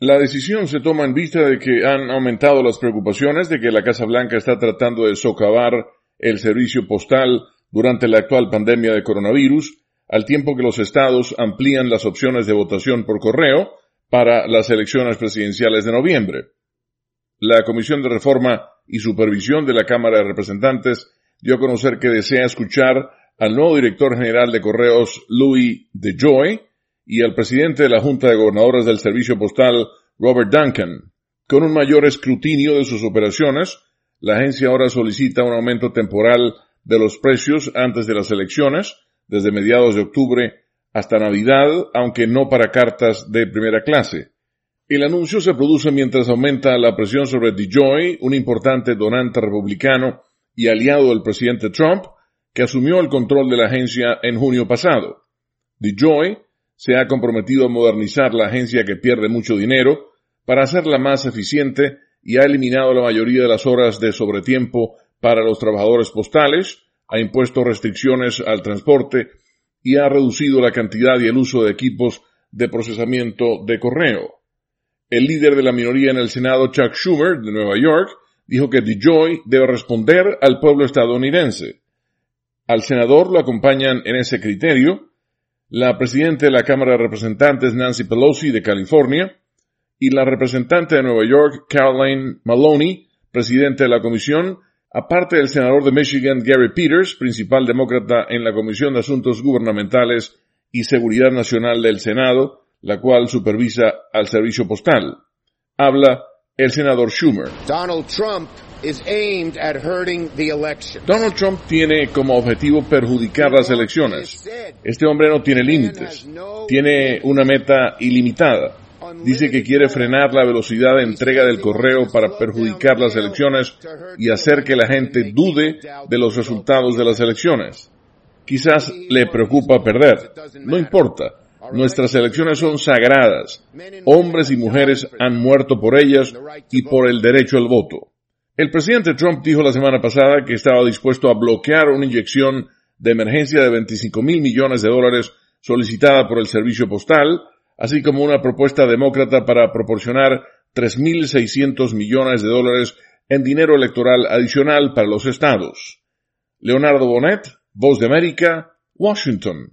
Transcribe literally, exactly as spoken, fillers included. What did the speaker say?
La decisión se toma en vista de que han aumentado las preocupaciones de que la Casa Blanca está tratando de socavar el servicio postal durante la actual pandemia de coronavirus, al tiempo que los estados amplían las opciones de votación por correo para las elecciones presidenciales de noviembre. La Comisión de Reforma y Supervisión de la Cámara de Representantes dio a conocer que desea escuchar al nuevo director general de correos, Louis DeJoy, y al presidente de la Junta de Gobernadores del Servicio Postal, Robert Duncan. Con un mayor escrutinio de sus operaciones, la agencia ahora solicita un aumento temporal de los precios antes de las elecciones, desde mediados de octubre hasta Navidad, aunque no para cartas de primera clase. El anuncio se produce mientras aumenta la presión sobre DeJoy, un importante donante republicano y aliado del presidente Trump, que asumió el control de la agencia en junio pasado. DeJoy se ha comprometido a modernizar la agencia que pierde mucho dinero para hacerla más eficiente y ha eliminado la mayoría de las horas de sobretiempo para los trabajadores postales, ha impuesto restricciones al transporte y ha reducido la cantidad y el uso de equipos de procesamiento de correo. El líder de la minoría en el Senado, Chuck Schumer, de Nueva York, dijo que DeJoy debe responder al pueblo estadounidense. Al senador lo acompañan en ese criterio la presidenta de la Cámara de Representantes, Nancy Pelosi, de California, y la representante de Nueva York, Caroline Maloney, presidente de la comisión, aparte del senador de Michigan, Gary Peters, principal demócrata en la Comisión de Asuntos Gubernamentales y Seguridad Nacional del Senado, la cual supervisa al servicio postal. Habla el senador Schumer. Donald Trump is aimed at hurting the election. Donald Trump tiene como objetivo perjudicar las elecciones. Este hombre no tiene límites. Tiene una meta ilimitada. Dice que quiere frenar la velocidad de entrega del correo para perjudicar las elecciones y hacer que la gente dude de los resultados de las elecciones. Quizás le preocupa perder. No importa. Nuestras elecciones son sagradas. Hombres y mujeres han muerto por ellas y por el derecho al voto. El presidente Trump dijo la semana pasada que estaba dispuesto a bloquear una inyección de emergencia de veinticinco mil millones de dólares solicitada por el servicio postal, así como una propuesta demócrata para proporcionar tres mil seiscientos millones de dólares en dinero electoral adicional para los estados. Leonardo Bonet, Voz de América, Washington.